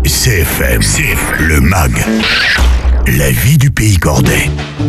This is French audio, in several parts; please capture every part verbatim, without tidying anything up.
C F M, C F M, le M A G, la vie du pays cordais.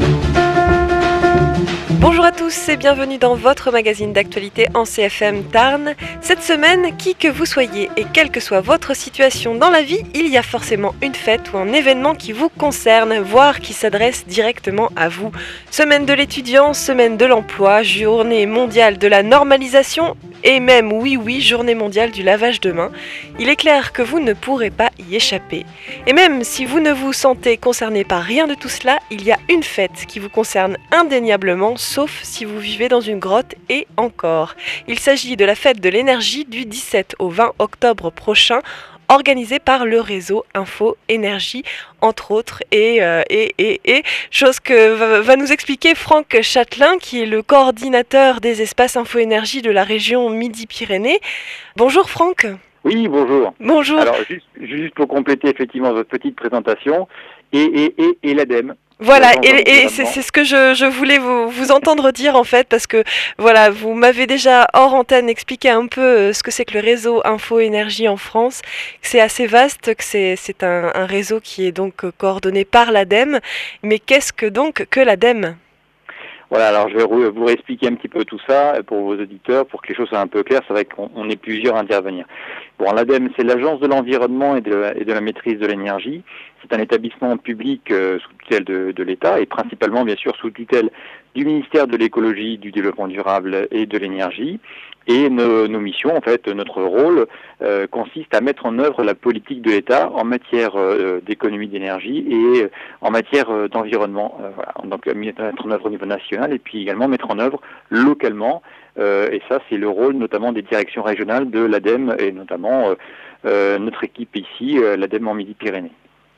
Bonjour à tous et bienvenue dans votre magazine d'actualité en C F M Tarn. Cette semaine, qui que vous soyez et quelle que soit votre situation dans la vie, il y a forcément une fête ou un événement qui vous concerne, voire qui s'adresse directement à vous. Semaine de l'étudiant, semaine de l'emploi, journée mondiale de la normalisation et même, oui oui, journée mondiale du lavage de mains. Il est clair que vous ne pourrez pas y échapper. Et même si vous ne vous sentez concerné par rien de tout cela, il y a une fête qui vous concerne indéniablement, sauf si vous vivez dans une grotte et encore. Il s'agit de la fête de l'énergie du dix-sept au vingt octobre prochain, organisée par le réseau Info Énergie, entre autres, et, euh, et, et, et chose que va, va nous expliquer Franck Châtelain, qui est le coordinateur des espaces Info Énergie de la région Midi-Pyrénées. Bonjour Franck. Oui, bonjour. Bonjour. Alors, juste, juste pour compléter effectivement votre petite présentation, et, et, et, et l'ADEME. Voilà, et, et c'est, c'est ce que je, je voulais vous, vous entendre dire en fait, parce que voilà, vous m'avez déjà hors antenne expliqué un peu ce que c'est que le réseau Info Énergie en France, que c'est assez vaste, que c'est, c'est un, un réseau qui est donc coordonné par l'ADEME, mais qu'est-ce que donc que l'ADEME ? Voilà, alors je vais vous réexpliquer un petit peu tout ça pour vos auditeurs, pour que les choses soient un peu claires. C'est vrai qu'on on est plusieurs à intervenir. Bon, l'ADEME, c'est l'Agence de l'environnement et de, la, et de la maîtrise de l'énergie. C'est un établissement public euh, sous tutelle de, de l'État et principalement, bien sûr, sous tutelle du ministère de l'écologie, du développement durable et de l'énergie. Et nos, nos missions, en fait, notre rôle euh, consiste à mettre en œuvre la politique de l'État en matière euh, d'économie d'énergie et euh, en matière euh, d'environnement. Euh, voilà. Donc mettre en œuvre au niveau national et puis également mettre en œuvre localement. Euh, et ça, c'est le rôle notamment des directions régionales de l'ADEME et notamment euh, euh, notre équipe ici, euh, l'ADEME en Midi-Pyrénées.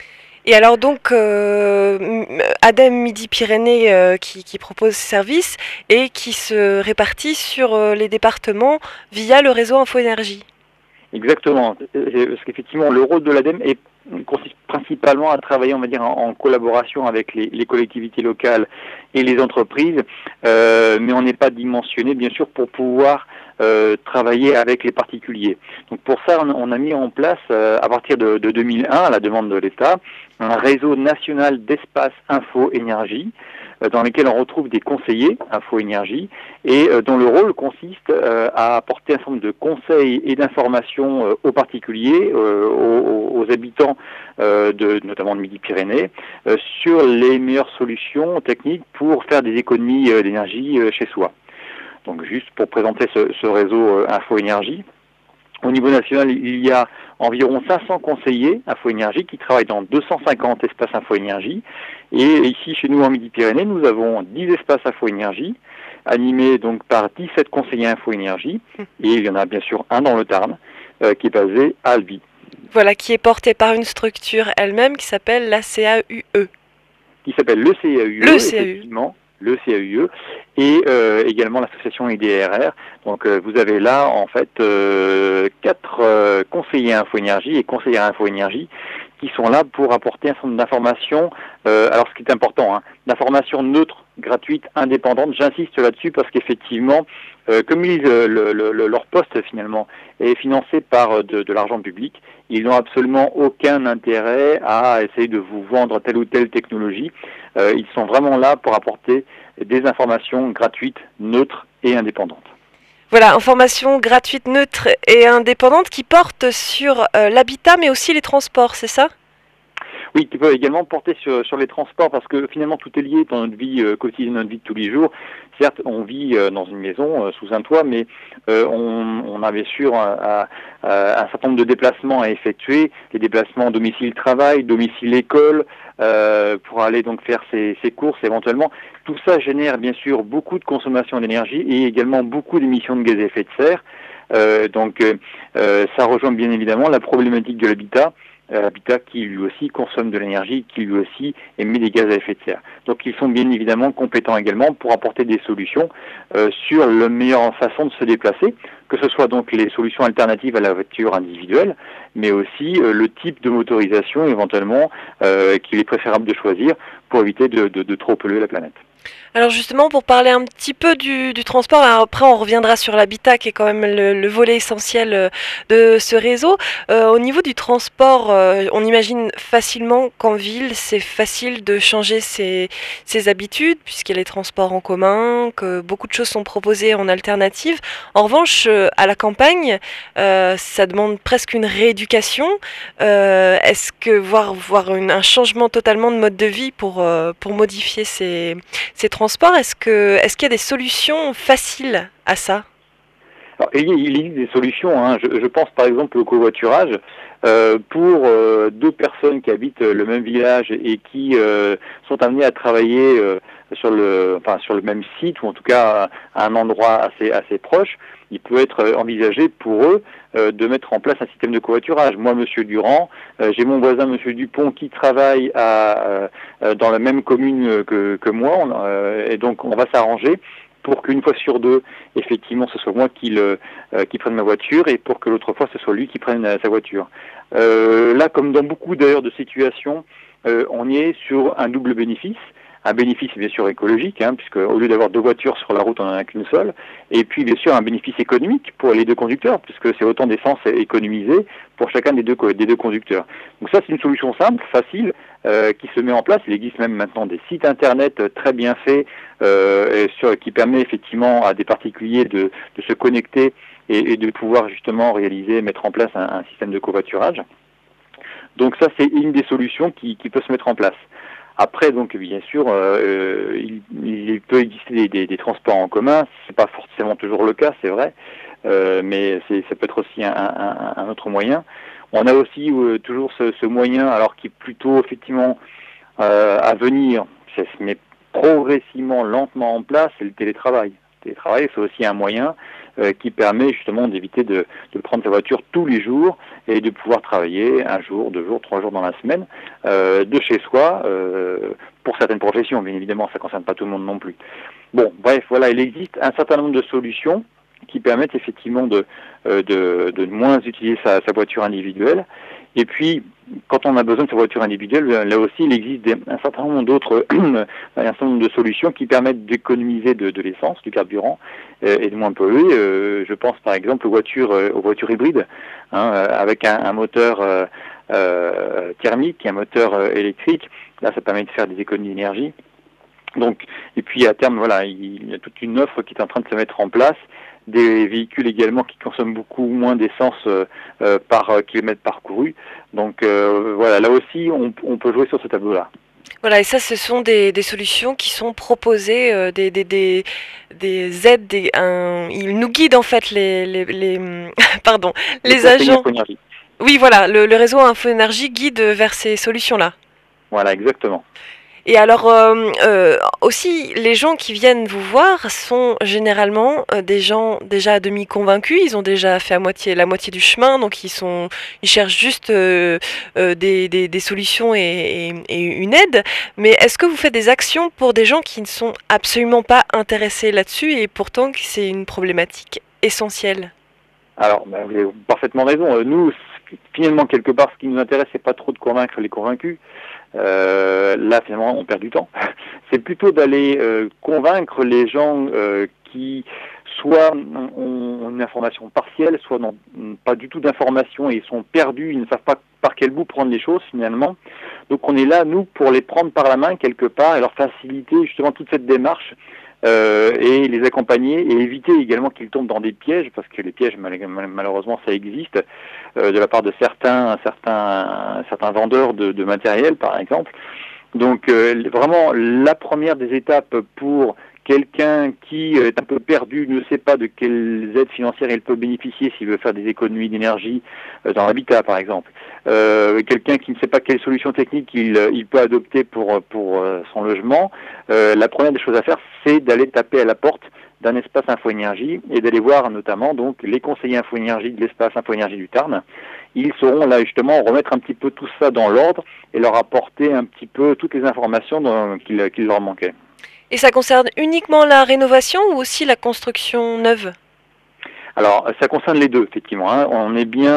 Et alors donc, euh, ADEME Midi-Pyrénées euh, qui, qui propose ces services et qui se répartit sur euh, les départements via le réseau Info Énergie. Exactement, parce qu'effectivement le rôle de l'ADEME est, consiste principalement à travailler, on va dire, en, en collaboration avec les, les collectivités locales et les entreprises, euh, mais on n'est pas dimensionné bien sûr pour pouvoir euh, travailler avec les particuliers. Donc pour ça, on, on a mis en place euh, à partir de, de deux mille un, à la demande de l'État, un réseau national d'espaces Info Énergie, dans lesquels on retrouve des conseillers Info Énergie et euh, dont le rôle consiste euh, à apporter un certain nombre de conseils et d'informations euh, aux particuliers, euh, aux, aux habitants euh, de notamment de Midi-Pyrénées, euh, sur les meilleures solutions techniques pour faire des économies euh, d'énergie euh, chez soi. Donc juste pour présenter ce, ce réseau euh, Info Énergie. Au niveau national, il y a environ cinq cents conseillers Info Énergie qui travaillent dans deux cent cinquante espaces Info Énergie. Et ici, chez nous, en Midi-Pyrénées, nous avons dix espaces Info Énergie, animés donc par dix-sept conseillers Info Énergie. Et il y en a bien sûr un dans le Tarn, euh, qui est basé à Albi. Voilà, qui est porté par une structure elle-même qui s'appelle la C A U E. Qui s'appelle le C A U E, le C A U E. effectivement. Le C A U E et euh, également l'association I D R R. Donc euh, vous avez là en fait euh, quatre euh, conseillers Info Énergie et conseillères Info Énergie qui sont là pour apporter un certain nombre d'informations. Euh, alors ce qui est important, hein, d'informations neutres, gratuites, indépendantes. J'insiste là-dessus parce qu'effectivement, euh, comme ils, le, le, le, leur poste finalement est financé par de, de l'argent public, ils n'ont absolument aucun intérêt à essayer de vous vendre telle ou telle technologie. Euh, ils sont vraiment là pour apporter des informations gratuites, neutres et indépendantes. Voilà, informations gratuites, neutres et indépendantes qui portent sur euh, l'habitat mais aussi les transports, c'est ça ? Oui, qui peut également porter sur, sur les transports parce que finalement tout est lié dans notre vie euh, quotidienne, notre vie de tous les jours. Certes, on vit euh, dans une maison, euh, sous un toit, mais euh, on, on a bien sûr un, un, un certain nombre de déplacements à effectuer, les déplacements domicile-travail, domicile-école, euh, pour aller donc faire ses, ses courses éventuellement. Tout ça génère bien sûr beaucoup de consommation d'énergie et également beaucoup d'émissions de gaz à effet de serre. Euh, donc euh, ça rejoint bien évidemment la problématique de l'habitat. L'habitat qui lui aussi consomme de l'énergie, qui lui aussi émet des gaz à effet de serre. Donc ils sont bien évidemment compétents également pour apporter des solutions euh, sur la meilleure façon de se déplacer, que ce soit donc les solutions alternatives à la voiture individuelle, mais aussi euh, le type de motorisation éventuellement euh, qu'il est préférable de choisir pour éviter de, de, de trop polluer la planète. Alors justement, pour parler un petit peu du, du transport, alors après on reviendra sur l'habitat qui est quand même le, le volet essentiel euh, de ce réseau. Euh, au niveau du transport, euh, on imagine facilement qu'en ville, c'est facile de changer ses, ses habitudes puisqu'il y a les transports en commun, que beaucoup de choses sont proposées en alternative. En revanche, euh, à la campagne, euh, ça demande presque une rééducation. Euh, est-ce que voir, voir une- un changement totalement de mode de vie pour, euh, pour modifier ces ces transports, est-ce que, est-ce qu'il y a des solutions faciles à ça? Alors, il, y- il existe des solutions. Hein. Je, je pense par exemple au covoiturage. Euh, pour euh, deux personnes qui habitent le même village et qui euh, sont amenées à travailler euh, sur le, enfin, sur le même site ou en tout cas à un endroit assez, assez proche, il peut être envisagé pour eux euh, de mettre en place un système de covoiturage. Moi, Monsieur Durand, euh, j'ai mon voisin Monsieur Dupont qui travaille à, euh, dans la même commune que, que moi, on, euh, et donc on va s'arranger pour qu'une fois sur deux, effectivement, ce soit moi qui, le, euh, qui prenne ma voiture et pour que l'autre fois, ce soit lui qui prenne euh, sa voiture. Euh, là, comme dans beaucoup d'ailleurs de situations, euh, on y est sur un double bénéfice. Un bénéfice bien sûr écologique, hein, puisque au lieu d'avoir deux voitures sur la route, on n'en a qu'une seule. Et puis bien sûr un bénéfice économique pour les deux conducteurs, puisque c'est autant d'essence économisée pour chacun des deux, des deux conducteurs. Donc ça, c'est une solution simple, facile, euh, qui se met en place. Il existe même maintenant des sites internet très bien faits, euh, et sur, qui permet effectivement à des particuliers de, de se connecter et, et de pouvoir justement réaliser, mettre en place un, un système de covoiturage. Donc ça, c'est une des solutions qui, qui peut se mettre en place. Après, donc bien sûr, euh, il, il peut exister des, des, des transports en commun. C'est pas forcément toujours le cas, c'est vrai, euh, mais c'est, ça peut être aussi un, un, un autre moyen. On a aussi euh, toujours ce, ce moyen, alors qui est plutôt effectivement euh, à venir, ça se met progressivement, lentement en place, c'est le télétravail. Le télétravail, c'est aussi un moyen euh, qui permet justement d'éviter de, de prendre sa voiture tous les jours et de pouvoir travailler un jour, deux jours, trois jours dans la semaine euh, de chez soi, euh, pour certaines professions, bien évidemment, ça ne concerne pas tout le monde non plus. Bon, bref, voilà, il existe un certain nombre de solutions qui permettent effectivement de, euh, de, de moins utiliser sa, sa voiture individuelle. Et puis, quand on a besoin de sa voiture individuelle, là aussi, il existe des, un certain nombre d'autres, un certain nombre de solutions qui permettent d'économiser de, de l'essence, du carburant, euh, et de moins polluer. Euh, je pense par exemple aux voitures, euh, aux voitures hybrides, hein, euh, avec un, un moteur euh, euh, thermique, un moteur euh, électrique. Là, ça permet de faire des économies d'énergie. Donc, et puis à terme, voilà, il y a toute une offre qui est en train de se mettre en place. Des véhicules également qui consomment beaucoup moins d'essence euh, euh, par euh, kilomètre parcouru. Donc euh, voilà, là aussi, on, on peut jouer sur ce tableau-là. Voilà, et ça, ce sont des, des solutions qui sont proposées, euh, des, des, des, des aides, des, un, ils nous guident en fait les, les, les pardon, les, les agents. Oui, voilà, le, le réseau Info Énergie guide vers ces solutions-là. Voilà, exactement. Et alors euh, euh, aussi, les gens qui viennent vous voir sont généralement euh, des gens déjà à demi convaincus. Ils ont déjà fait à moitié la moitié du chemin, donc ils sont, ils cherchent juste euh, euh, des, des, des solutions et, et, et une aide. Mais est-ce que vous faites des actions pour des gens qui ne sont absolument pas intéressés là-dessus et pourtant que c'est une problématique essentielle? Alors, bah, vous avez parfaitement raison. Nous, finalement, quelque part, ce qui nous intéresse, c'est pas trop de convaincre les convaincus. Euh, là, finalement, on perd du temps. C'est plutôt d'aller euh, convaincre les gens euh, qui soit ont une information partielle, soit n'ont pas du tout d'information et ils sont perdus, ils ne savent pas par quel bout prendre les choses finalement. Donc on est là, nous, pour les prendre par la main quelque part et leur faciliter justement toute cette démarche euh, et les accompagner et éviter également qu'ils tombent dans des pièges, parce que les pièges, malheureusement, ça existe, euh, de la part de certains, certains, certains vendeurs de, de matériel, par exemple. Donc euh, vraiment, la première des étapes pour quelqu'un qui est un peu perdu, ne sait pas de quelles aides financières il peut bénéficier s'il veut faire des économies d'énergie euh, dans l'habitat, par exemple. Euh, quelqu'un qui ne sait pas quelles solutions techniques il, il peut adopter pour, pour euh, son logement. Euh, la première des choses à faire, c'est d'aller taper à la porte d'un espace Info Énergie et d'aller voir notamment donc les conseillers Info Énergie de l'espace Info Énergie du Tarn. Ils sauront là justement remettre un petit peu tout ça dans l'ordre et leur apporter un petit peu toutes les informations qu'il qu'il leur manquait. Et ça concerne uniquement la rénovation ou aussi la construction neuve? Alors, ça concerne les deux, effectivement. Hein. On est bien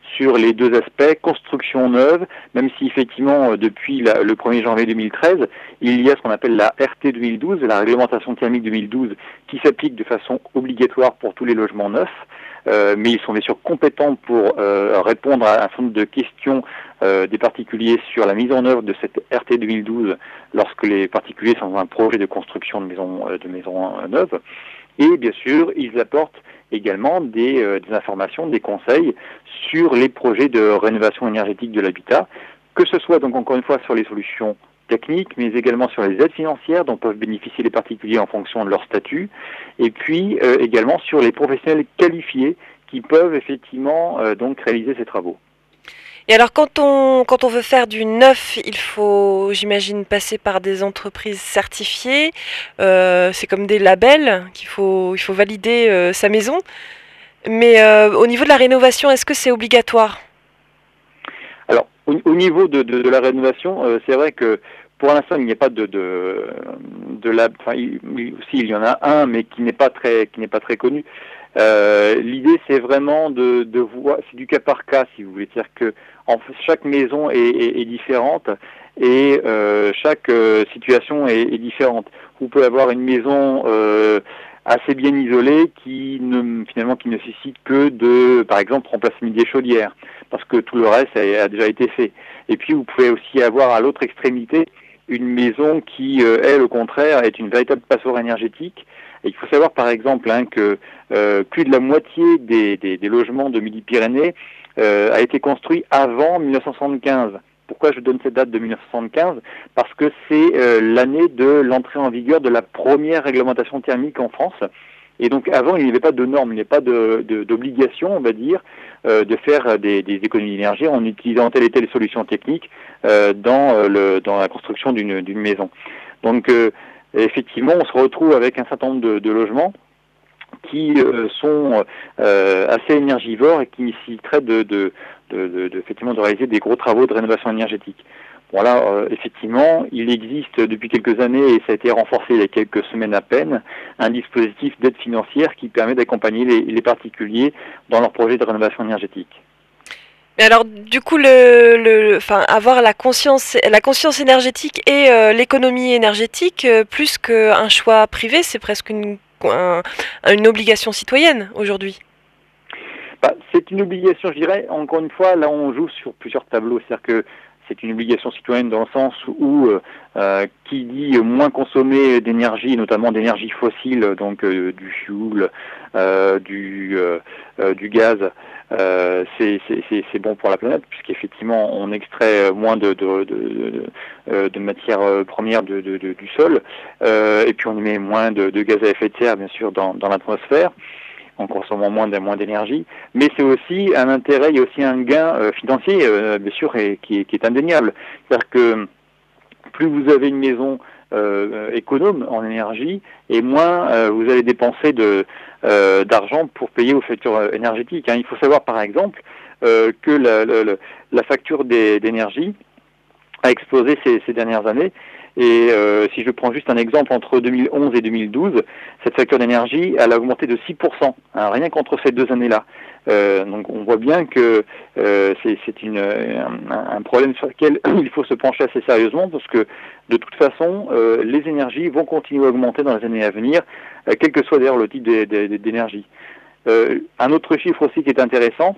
sur les deux aspects, construction neuve, même si effectivement depuis la, le premier janvier deux mille treize, il y a ce qu'on appelle la R T deux mille douze, la réglementation thermique deux mille douze, qui s'applique de façon obligatoire pour tous les logements neufs, euh, mais ils sont bien sûr compétents pour euh, répondre à un certain nombre de questions euh, des particuliers sur la mise en œuvre de cette R T deux mille douze lorsque les particuliers sont dans un projet de construction de maisons de maisons neuves. Et bien sûr, ils apportent également des, euh, des informations, des conseils sur les projets de rénovation énergétique de l'habitat, que ce soit donc encore une fois sur les solutions techniques, mais également sur les aides financières dont peuvent bénéficier les particuliers en fonction de leur statut, et puis euh, également sur les professionnels qualifiés qui peuvent effectivement euh, donc réaliser ces travaux. Et alors quand on, quand on veut faire du neuf, il faut, j'imagine, passer par des entreprises certifiées. Euh, c'est comme des labels qu'il faut, il faut valider euh, sa maison. Mais euh, au niveau de la rénovation, est-ce que c'est obligatoire ? Alors, au, au niveau de, de, de la rénovation, euh, c'est vrai que pour l'instant, il n'y a pas de, de, de lab. Enfin, il, il, si, il y en a un, mais qui n'est pas très, qui n'est pas très connu. Euh, l'idée, c'est vraiment de, de voir, c'est du cas par cas, si vous voulez, c'est-à-dire que en, chaque maison est, est, est différente et euh, chaque euh, situation est, est différente. Vous pouvez avoir une maison euh, assez bien isolée qui ne, finalement, qui ne nécessite que de, par exemple, remplacer des chaudières, parce que tout le reste a, a déjà été fait. Et puis, vous pouvez aussi avoir à l'autre extrémité une maison qui, euh, elle, au contraire, est une véritable passoire énergétique. Et il faut savoir, par exemple, hein, que euh, plus de la moitié des, des, des logements de Midi-Pyrénées euh, a été construit avant mille neuf cent soixante-quinze. Pourquoi je donne cette date de mille neuf cent soixante-quinze ? Parce que c'est euh, l'année de l'entrée en vigueur de la première réglementation thermique en France. Et donc, avant, il n'y avait pas de normes, il n'y avait pas de, de, d'obligation, on va dire, euh, de faire des, des économies d'énergie en utilisant telle et telle solution technique euh, dans, euh, le, dans la construction d'une, d'une maison. Donc, euh, effectivement, on se retrouve avec un certain nombre de, de logements qui euh, sont euh, assez énergivores et qui nécessiteraient de, de, de, de, de, effectivement, de réaliser des gros travaux de rénovation énergétique. Voilà, euh, effectivement, il existe depuis quelques années, et ça a été renforcé il y a quelques semaines à peine, un dispositif d'aide financière qui permet d'accompagner les, les particuliers dans leurs projets de rénovation énergétique. Mais alors, du coup, le, le, enfin, avoir la conscience, la conscience énergétique et euh, l'économie énergétique, euh, plus qu'un choix privé, c'est presque une, un, une obligation citoyenne aujourd'hui. Bah, c'est une obligation, je dirais. Encore une fois, là, on joue sur plusieurs tableaux. C'est-à-dire que c'est une obligation citoyenne dans le sens où euh, qui dit moins consommer d'énergie, notamment d'énergie fossile, donc euh, du fioul, euh, du, euh, euh, du gaz, euh, c'est, c'est, c'est, c'est bon pour la planète, puisqu'effectivement on extrait moins de, de, de, de, de matières premières de, de, de, du sol, euh, et puis on émet moins de, de gaz à effet de serre, bien sûr, dans, dans l'atmosphère, en consommant moins, moins d'énergie, mais c'est aussi un intérêt, il y a aussi un gain euh, financier, euh, bien sûr, et qui, est, qui est indéniable. C'est-à-dire que plus vous avez une maison euh, économe en énergie, et moins euh, vous allez dépenser de, euh, d'argent pour payer vos factures énergétiques. Hein. Il faut savoir, par exemple, euh, que la, la, la facture des, d'énergie a explosé ces, ces dernières années. Et euh, si je prends juste un exemple, entre deux mille onze et deux mille douze, cette facture d'énergie, elle a augmenté de six pour cent, hein, rien qu'entre ces deux années-là. Euh, donc on voit bien que euh, c'est, c'est une, un, un problème sur lequel il faut se pencher assez sérieusement, parce que de toute façon, euh, les énergies vont continuer à augmenter dans les années à venir, euh, quel que soit d'ailleurs le type d'énergie. Euh, un autre chiffre aussi qui est intéressant,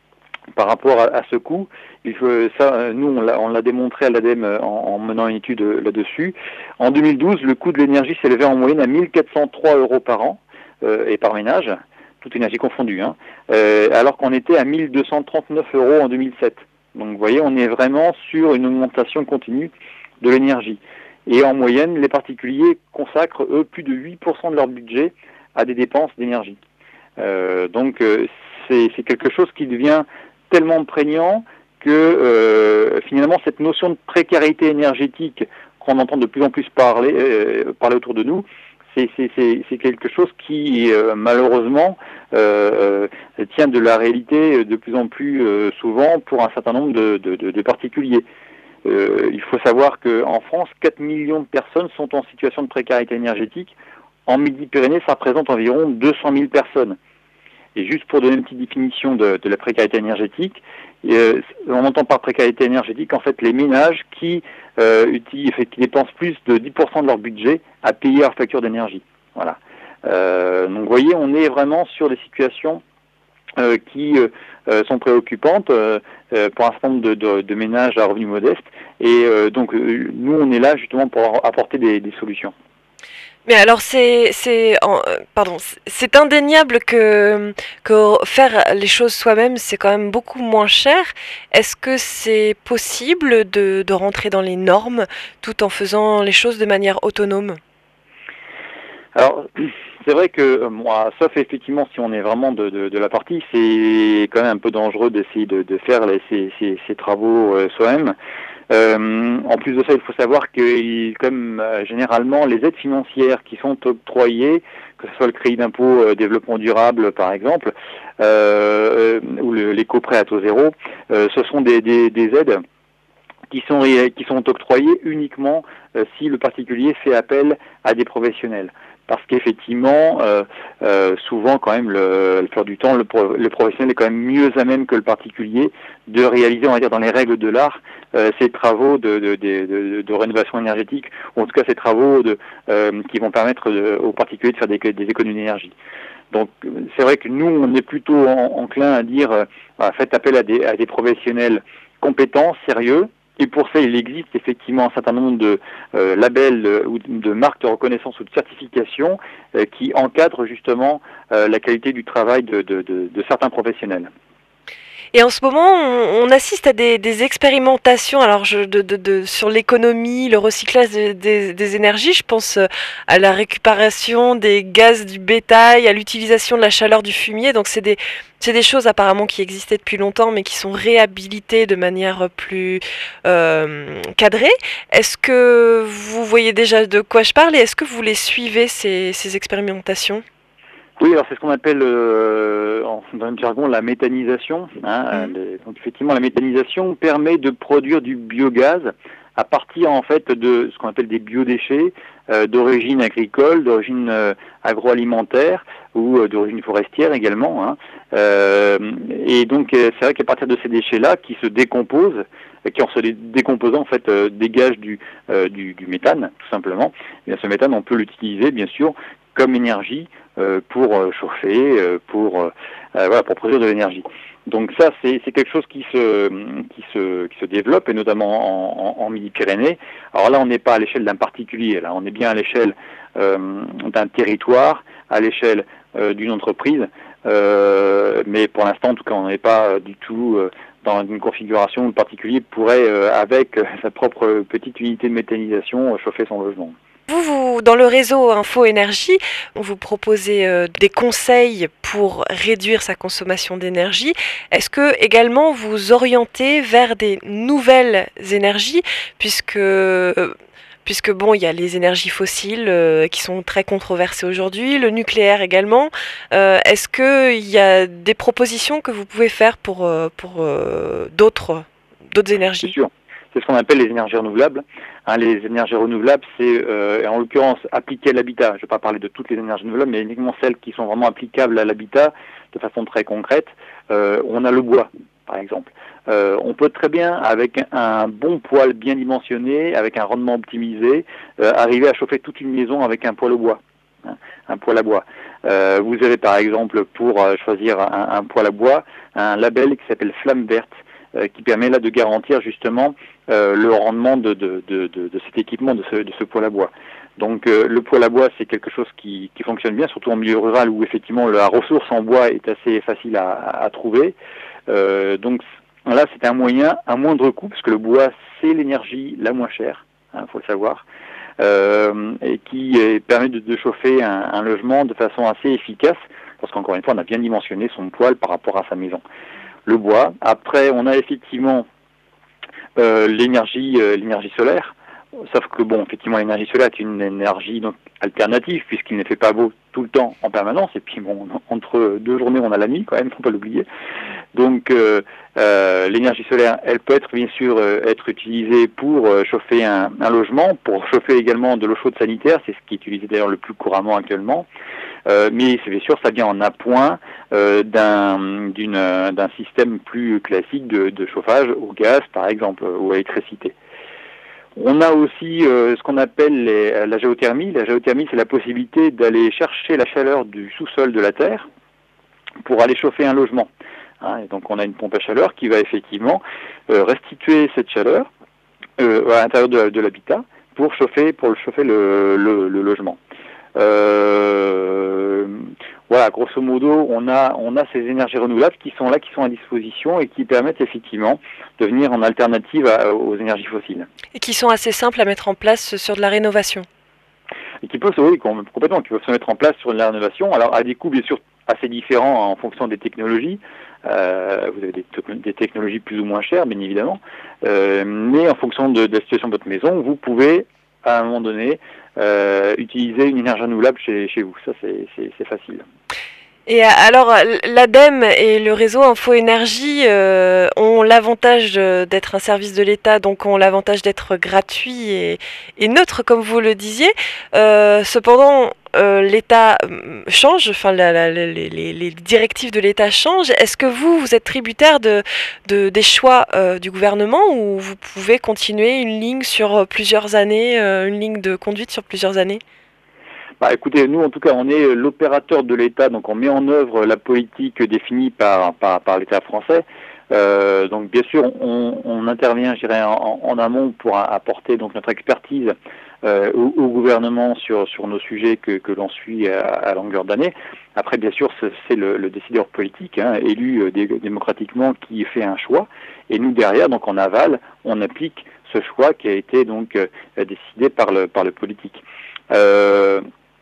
par rapport à, à ce coût, il faut, ça, nous on l'a, on l'a démontré à l'Ademe en, en menant une étude là-dessus. En deux mille douze, le coût de l'énergie s'élevait en moyenne à mille quatre cent trois euros par an euh, et par ménage, toute énergie confondue, hein, euh, alors qu'on était à mille deux cent trente-neuf euros en deux mille sept. Donc vous voyez, on est vraiment sur une augmentation continue de l'énergie. Et en moyenne, les particuliers consacrent, eux, plus de huit pour cent de leur budget à des dépenses d'énergie. Euh, donc euh, c'est, c'est quelque chose qui devient tellement prégnant que euh, finalement cette notion de précarité énergétique qu'on entend de plus en plus parler, euh, parler autour de nous, c'est, c'est, c'est, c'est quelque chose qui euh, malheureusement euh, euh, tient de la réalité de plus en plus euh, souvent pour un certain nombre de, de, de, de particuliers. Euh, il faut savoir qu'en France, quatre millions de personnes sont en situation de précarité énergétique. En Midi-Pyrénées, ça représente environ deux cent mille personnes. Et juste pour donner une petite définition de, de la précarité énergétique, euh, on entend par précarité énergétique en fait les ménages qui, euh, utilisent, qui dépensent plus de dix pour cent de leur budget à payer leur facture d'énergie. Voilà. Euh, donc vous voyez, on est vraiment sur des situations euh, qui euh, sont préoccupantes euh, euh, pour un certain nombre de, de, de ménages à revenus modestes. Et euh, donc euh, nous, on est là justement pour apporter des, des solutions. Mais alors c'est c'est en- euh, pardon, c'est c'est indéniable que que faire les choses soi-même c'est quand même beaucoup moins cher. Est-ce que c'est possible de de rentrer dans les normes tout en faisant les choses de manière autonome? Alors, c'est vrai que euh, moi, sauf effectivement si on est vraiment de, de, de la partie, c'est quand même un peu dangereux d'essayer de, de faire les, ces, ces, ces travaux euh, soi-même. Euh, en plus de ça, il faut savoir que il- comme euh, généralement les aides financières qui sont octroyées, que ce soit le crédit d'impôt euh, développement durable par exemple, euh, euh, ou le- l'éco-prêt à taux zéro, euh, ce sont des, des, des aides qui sont ré- qui sont octroyées uniquement euh, si le particulier fait appel à des professionnels. Parce qu'effectivement, euh, euh, souvent quand même, le, le plupart du temps, le, pro, le professionnel est quand même mieux à même que le particulier de réaliser, on va dire, dans les règles de l'art, euh, ces travaux de, de, de, de, de rénovation énergétique, ou en tout cas ces travaux de, euh, qui vont permettre de, aux particuliers de faire des, des économies d'énergie. Donc c'est vrai que nous, on est plutôt en, enclin à dire, euh, faites appel à des, à des professionnels compétents, sérieux. Et pour ça, il existe effectivement un certain nombre de euh, labels euh, ou de marques de reconnaissance ou de certification euh, qui encadrent justement euh, la qualité du travail de, de, de, de certains professionnels. Et en ce moment, on, on assiste à des, des expérimentations alors je, de, de, de, sur l'économie, le recyclage des, des, des énergies. Je pense euh, à la récupération des gaz du bétail, à l'utilisation de la chaleur du fumier. Donc c'est des, c'est des choses apparemment qui existaient depuis longtemps, mais qui sont réhabilitées de manière plus euh, cadrée. Est-ce que vous voyez déjà de quoi je parle et est-ce que vous les suivez, ces, ces expérimentations ? Oui, alors c'est ce qu'on appelle euh, en, dans le jargon la méthanisation. Hein, Mmh. les, donc effectivement, la méthanisation permet de produire du biogaz à partir en fait de ce qu'on appelle des biodéchets euh, d'origine agricole, d'origine euh, agroalimentaire ou euh, d'origine forestière également. Hein. Euh, et donc euh, c'est vrai qu'à partir de ces déchets-là, qui se décomposent, qui en se décomposant en fait euh, dégagent du, euh, du, du méthane tout simplement. Et bien, ce méthane, on peut l'utiliser bien sûr comme énergie euh, pour euh, chauffer, euh, pour euh, voilà, pour produire de l'énergie. Donc ça, c'est, c'est quelque chose qui se qui se qui se développe et notamment en, en, en Midi-Pyrénées. Alors là, on n'est pas à l'échelle d'un particulier, là, on est bien à l'échelle euh, d'un territoire, à l'échelle euh, d'une entreprise. Euh, mais pour l'instant, en tout cas, on n'est pas euh, du tout euh, dans une configuration où le particulier pourrait, euh, avec euh, sa propre petite unité de méthanisation, euh, chauffer son logement. Vous, vous, dans le réseau Info Énergie, vous proposez euh, des conseils pour réduire sa consommation d'énergie. Est-ce que également vous orientez vers des nouvelles énergies, puisque euh, puisque bon, il y a les énergies fossiles euh, qui sont très controversées aujourd'hui, le nucléaire également. Euh, est-ce que il y a des propositions que vous pouvez faire pour euh, pour euh, d'autres d'autres énergies ? C'est sûr. C'est ce qu'on appelle les énergies renouvelables. Hein, les énergies renouvelables, c'est euh, en l'occurrence appliquées à l'habitat. Je ne vais pas parler de toutes les énergies renouvelables, mais uniquement celles qui sont vraiment applicables à l'habitat de façon très concrète. Euh, on a le bois, par exemple. Euh, on peut très bien, avec un bon poêle bien dimensionné, avec un rendement optimisé, euh, arriver à chauffer toute une maison avec un poêle au bois, hein, un poêle à bois. Euh, vous avez par exemple, pour euh, choisir un, un poêle à bois, un label qui s'appelle Flamme Verte, euh, qui permet là de garantir justement Euh, le rendement de, de, de, de, de cet équipement, de ce, de ce poêle à bois. Donc euh, le poêle à bois, c'est quelque chose qui, qui fonctionne bien, surtout en milieu rural où effectivement la ressource en bois est assez facile à, à trouver. Euh, donc là, c'est un moyen à moindre coût, parce que le bois, c'est l'énergie la moins chère, il hein, faut le savoir, euh, et qui euh, permet de, de chauffer un, un logement de façon assez efficace, parce qu'encore une fois, on a bien dimensionné son poêle par rapport à sa maison. Le bois. Après, on a effectivement Euh, l'énergie, euh, l'énergie solaire, sauf que bon, effectivement, l'énergie solaire est une énergie donc alternative puisqu'il ne fait pas beau tout le temps en permanence. Et puis bon, entre deux journées, on a la nuit quand même, faut pas l'oublier. Donc euh, euh, l'énergie solaire, elle peut être bien sûr euh, être utilisée pour euh, chauffer un, un logement, pour chauffer également de l'eau chaude sanitaire, c'est ce qui est utilisé d'ailleurs le plus couramment actuellement. Euh, mais c'est bien sûr, ça vient en appoint euh, d'un, d'une, d'un système plus classique de, de chauffage au gaz, par exemple, ou à l'électricité. On a aussi euh, ce qu'on appelle les, la géothermie. La géothermie, c'est la possibilité d'aller chercher la chaleur du sous-sol de la Terre pour aller chauffer un logement. Hein, et donc on a une pompe à chaleur qui va effectivement euh, restituer cette chaleur euh, à l'intérieur de, de l'habitat pour chauffer, pour le chauffer le, le, le logement. Euh, voilà, grosso modo, on a on a ces énergies renouvelables qui sont là, qui sont à disposition et qui permettent effectivement de venir en alternative à, aux énergies fossiles. Et qui sont assez simples à mettre en place sur de la rénovation. Et qui peuvent, oui, complètement, qui peuvent se mettre en place sur de la rénovation. Alors à des coûts bien sûr assez différents en fonction des technologies. Euh, vous avez des, des technologies plus ou moins chères, bien évidemment, euh, mais en fonction de, de la situation de votre maison, vous pouvez à un moment donné euh, utiliser une énergie renouvelable chez, chez vous. Ça, c'est, c'est, c'est facile. Et alors, l'ADEME et le réseau Info Énergie euh, ont l'avantage d'être un service de l'État, donc ont l'avantage d'être gratuit et, et neutre, comme vous le disiez. Euh, cependant, euh, l'État change, enfin la, la, les, les, les directives de l'État changent. Est-ce que vous, vous êtes tributaire de, de, des choix euh, du gouvernement ou vous pouvez continuer une ligne sur plusieurs années, euh, une ligne de conduite sur plusieurs années ? Bah, écoutez, nous en tout cas, on est l'opérateur de l'État, donc on met en œuvre la politique définie par par, par l'État français. Euh, donc bien sûr, on, on intervient, je dirais, en, en amont pour apporter donc notre expertise euh, au, au gouvernement sur sur nos sujets que que l'on suit à, à longueur d'année. Après, bien sûr, c'est le, le décideur politique, hein, élu dé, démocratiquement, qui fait un choix, et nous derrière, donc en aval, on applique ce choix qui a été donc euh, décidé par le par le politique. Euh,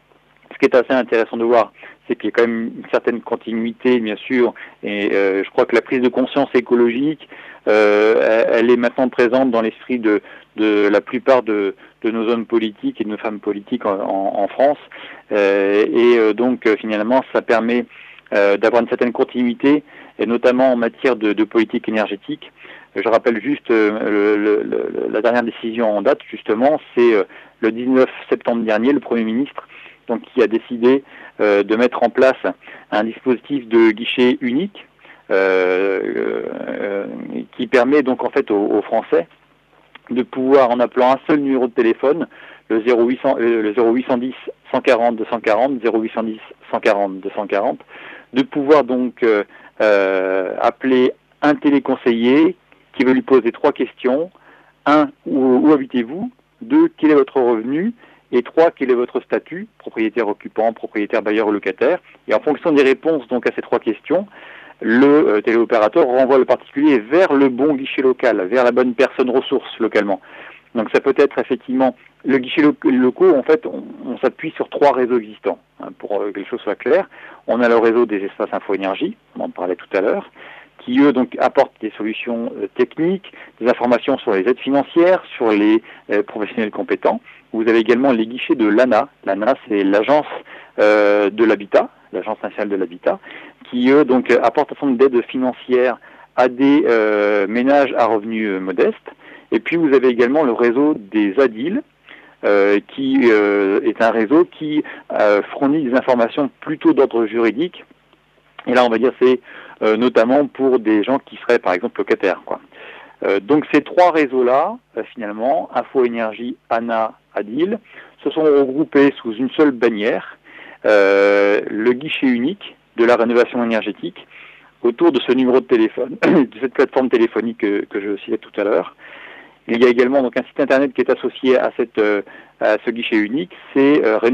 Ce qui est assez intéressant de voir, c'est qu'il y a quand même une certaine continuité, bien sûr, et euh, je crois que la prise de conscience écologique, euh, elle est maintenant présente dans l'esprit de, de la plupart de, de nos hommes politiques et de nos femmes politiques en, en, en France, euh, et euh, donc euh, finalement, ça permet euh, d'avoir une certaine continuité, et notamment en matière de, de politique énergétique. Je rappelle juste euh, le, le, le, la dernière décision en date, justement, c'est euh, le dix-neuf septembre dernier, le Premier ministre donc qui a décidé euh, de mettre en place un dispositif de guichet unique euh, euh, qui permet donc en fait aux, aux Français de pouvoir, en appelant un seul numéro de téléphone, le zéro huit cents, euh, le zéro huit cent dix cent quarante deux cent quarante, zéro huit cent dix cent quarante deux cent quarante, de pouvoir donc euh, euh, appeler un téléconseiller qui veut lui poser trois questions. Un, où, où habitez-vous? Deux, quel est votre revenu? Et trois, quel est votre statut, propriétaire occupant, propriétaire bailleur ou locataire? Et en fonction des réponses donc à ces trois questions, le euh, téléopérateur renvoie le particulier vers le bon guichet local, vers la bonne personne ressource localement. Donc ça peut être effectivement le guichet lo- locaux. En fait, on, on s'appuie sur trois réseaux existants, hein, pour euh, que les choses soient claires. On a le réseau des espaces info-énergie, on en parlait tout à l'heure, qui eux donc apportent des solutions euh, techniques, des informations sur les aides financières, sur les euh, professionnels compétents. Vous avez également les guichets de l'A N A. L'A N A, c'est l'agence euh, de l'habitat, l'agence nationale de l'habitat, qui eux donc apportent un certain nombre d'aides financières à des euh, ménages à revenus euh, modestes. Et puis vous avez également le réseau des A D I L, euh, qui euh, est un réseau qui euh, fournit des informations plutôt d'ordre juridique. Et là, on va dire, c'est euh, notamment pour des gens qui seraient, par exemple, locataires, quoi. Euh, donc ces trois réseaux-là, euh, finalement, Info Énergie, A N A, A D I L, se sont regroupés sous une seule bannière, euh, le guichet unique de la rénovation énergétique, autour de ce numéro de téléphone, de cette plateforme téléphonique que, que je citais tout à l'heure. Il y a également donc un site internet qui est associé à, cette, euh, à ce guichet unique, c'est euh,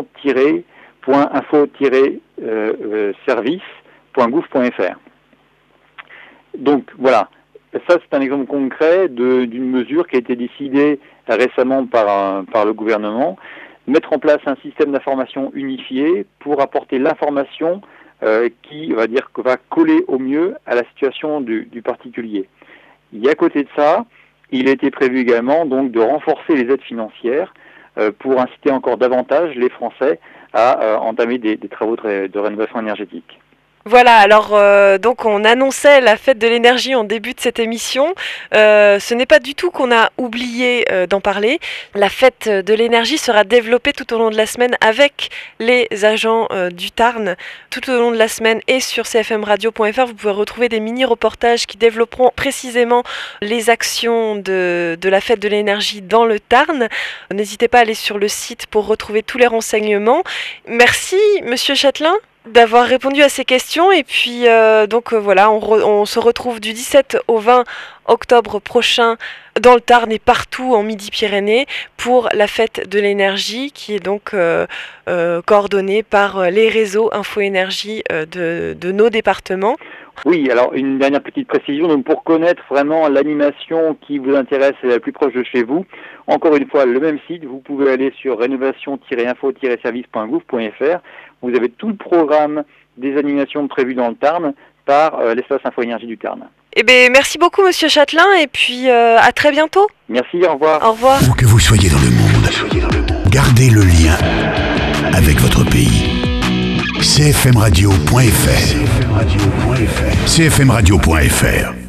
rénovation-info-service point gouv point f r. Donc voilà. Ça, c'est un exemple concret de, d'une mesure qui a été décidée récemment par, par le gouvernement, mettre en place un système d'information unifié pour apporter l'information euh, qui va dire que va coller au mieux à la situation du, du particulier. Et à côté de ça, il a été prévu également donc de renforcer les aides financières euh, pour inciter encore davantage les Français à euh, entamer des, des travaux de, ré, de rénovation énergétique. Voilà, alors euh, donc on annonçait la fête de l'énergie en début de cette émission. Euh, ce n'est pas du tout qu'on a oublié euh, d'en parler. La fête de l'énergie sera développée tout au long de la semaine avec les agents euh, du Tarn. Tout au long de la semaine et sur c f m radio point f r, vous pouvez retrouver des mini-reportages qui développeront précisément les actions de, de la fête de l'énergie dans le Tarn. N'hésitez pas à aller sur le site pour retrouver tous les renseignements. Merci, Monsieur Châtelain, d'avoir répondu à ces questions. Et puis euh, donc euh, voilà, on, re, on se retrouve du dix-sept au vingt octobre prochain dans le Tarn et partout en Midi-Pyrénées pour la fête de l'énergie qui est donc euh, euh, coordonnée par les réseaux Info Énergie euh, de, de nos départements. Oui, alors une dernière petite précision, donc pour connaître vraiment l'animation qui vous intéresse et la plus proche de chez vous, encore une fois, le même site, vous pouvez aller sur rénovation tiret info tiret service point gouv point f r. Vous avez tout le programme des animations prévues dans le Tarn par euh, l'espace Info Énergie du Tarn. Eh bien, merci beaucoup, Monsieur Châtelain, et puis euh, à très bientôt. Merci, au revoir. Au revoir. Où que vous soyez dans le monde, gardez le lien avec votre pays. c f m radio point f r. c f m radio point f r.